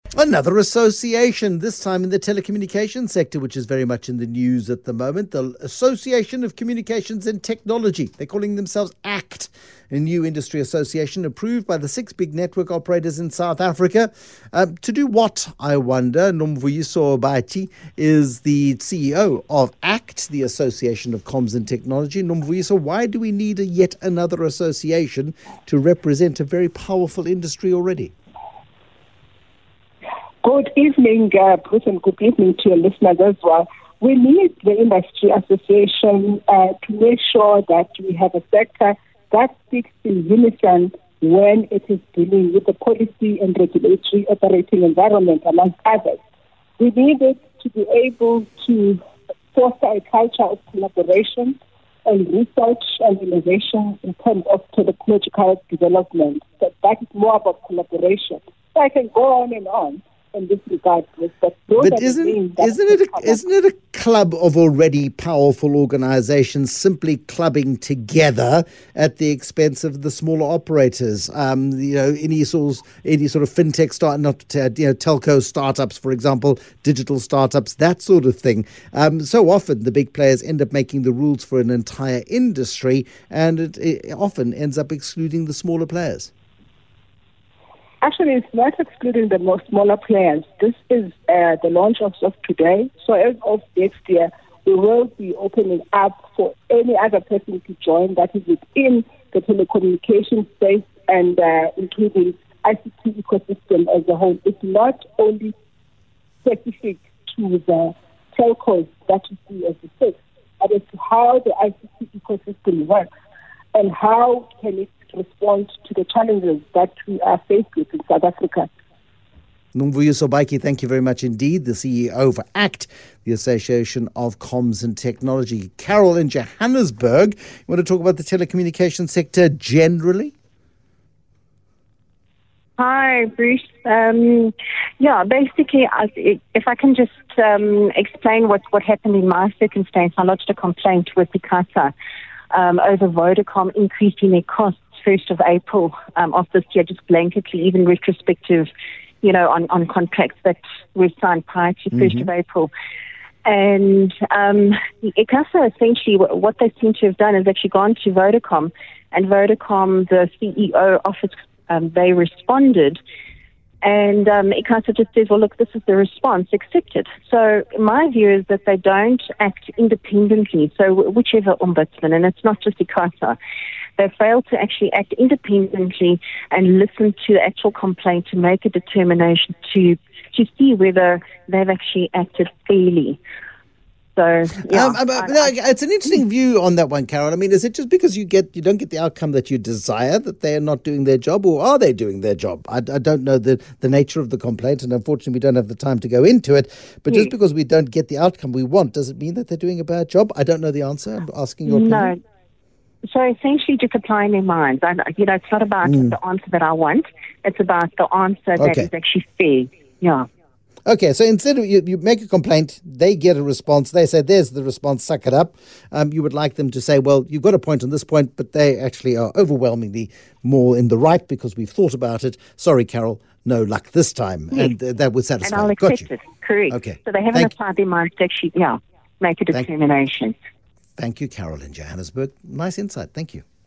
Another association, this time in the telecommunications sector, which is very much in the news at the moment. The Association of Communications and Technology. They're calling themselves ACT, a new industry association approved by the 6 big network operators in South Africa. To do what, I wonder? Nomvuyiso Baati is the CEO of ACT, the Association of Comms and Technology. Nomvuyiso, why do we need yet another association to represent a very powerful industry already? Good evening, Bruce, and good evening to your listeners as well. We need the industry association to make sure that we have a sector that speaks in unison when it is dealing with the policy and regulatory operating environment, amongst others. We need it to be able to foster a culture of collaboration and research and innovation in terms of technological development. That is more about collaboration. So I can go on and on in this regard. But isn't it a club of already powerful organizations simply clubbing together at the expense of the smaller operators? Any sort of fintech telco startups, for example, digital startups, that sort of thing. So often the big players end up making the rules for an entire industry, and it often ends up excluding the smaller players. Actually, it's not excluding the more smaller players. This is the launch of today. So as of next year, we will be opening up for any other person to join that is within the telecommunications space and including ICT ecosystem as a whole. It's not only specific to the telcos that you see as the six, but it's how the ICT ecosystem works and how can it respond to the challenges that we are faced with in South Africa. Nomvuyiso Baati, thank you very much indeed, the CEO for ACT, the Association of Comms and Technology. Carol in Johannesburg, you want to talk about the telecommunications sector generally? Hi, Bruce. Basically, if I can just explain what happened in my circumstance, I lodged a complaint with ICASA over Vodacom increasing their costs 1st of April of this year, just blanketly, even retrospective, on contracts that were signed prior to 1st of April. And ICASA, essentially, what they seem to have done is actually gone to Vodacom, and Vodacom, the CEO office, they responded. And ICASA just says, well, look, this is the response, accept it. So my view is that they don't act independently. So whichever ombudsman, and it's not just ICASA, they failed to actually act independently and listen to the actual complaint to make a determination to see whether they've actually acted fairly. So, it's an interesting view on that one, Carol. I mean, is it just because you don't get the outcome that you desire that they're not doing their job, or are they doing their job? I don't know the nature of the complaint, and unfortunately we don't have the time to go into it. But just because we don't get the outcome we want, does it mean that they're doing a bad job? I don't know the answer. I'm asking your opinion. No. So essentially just applying their minds. It's not about the answer that I want. It's about the answer that is actually fair. Yeah. Okay, so instead of you make a complaint, they get a response. They say, there's the response, suck it up. You would like them to say, well, you've got a point on this point, but they actually are overwhelmingly more in the right because we've thought about it. Sorry, Carol, no luck this time. Yes. And that would satisfy. And I'll accept it. Correct. Okay. So they haven't applied their minds to actually, make a determination. Thank you, Carol in Johannesburg. Nice insight. Thank you.